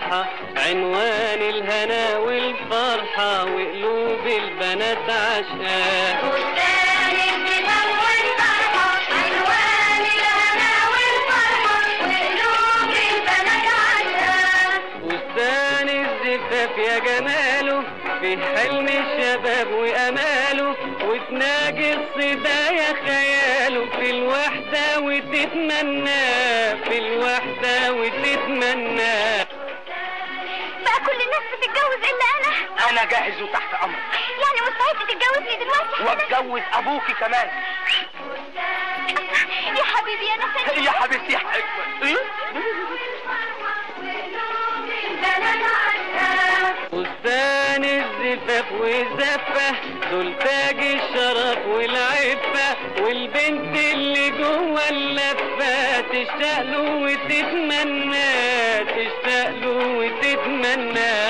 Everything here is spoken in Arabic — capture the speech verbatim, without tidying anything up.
والراحة، عنوان الهنا والفرحة وقلوب البنات عشقاه. فستان الزفاف والفرحة، عنوان الهنا والفرحة وقلوب البنات عشقاه. فستان الزفاف يا جماله في حلم الشباب واماله، وتناجي الصدا يا خياله في الوحدة وتتمناه، في الوحدة وتتمناه. بقى كل الناس بتتجوز الا انا؟ انا جاهز وتحت امرك. يعني مستعد تتجوزني دلوقتي؟ واتجوز ابوكي كمان. يا حبيبي يا نسيت. يا حبيبتي يا حبيبتي. فستان الزفاف والزفة دول تاج الشرف والعفة، والبنت اللي جوه اللفة تشتاق له وتتمنى، تشتاق له وتتمنى.